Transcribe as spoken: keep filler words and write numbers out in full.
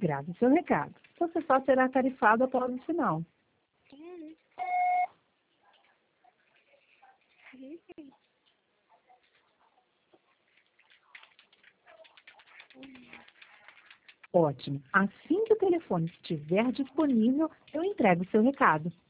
Grave seu recado. Você só será tarifado após o sinal. Ótimo. Assim que o telefone estiver disponível, eu entrego o seu recado.